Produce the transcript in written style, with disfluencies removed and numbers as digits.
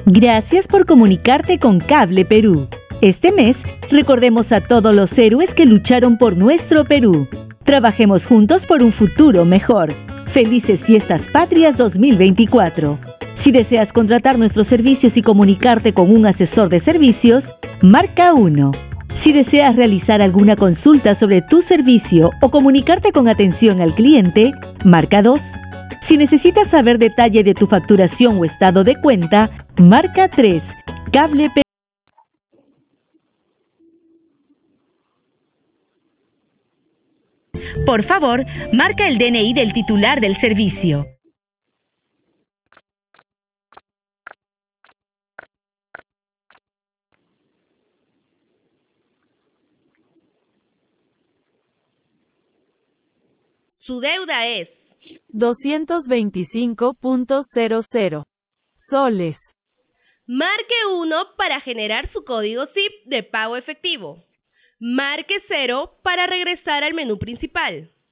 Gracias por comunicarte con Cable Perú. Este mes, recordemos a todos los héroes que lucharon por nuestro Perú. Trabajemos juntos por un futuro mejor. Felices Fiestas Patrias 2024. Si deseas contratar nuestros servicios y comunicarte con un asesor de servicios, marca 1. Si deseas realizar alguna consulta sobre tu servicio o comunicarte con atención al cliente, marca 2. Si necesitas saber detalle de tu facturación o estado de cuenta, marca 3. Cable Perú. Por favor, marca el DNI del titular del servicio. Su deuda es 225.00 soles. Marque 1 para generar su código SIP de pago efectivo. Marque 0 para regresar al menú principal.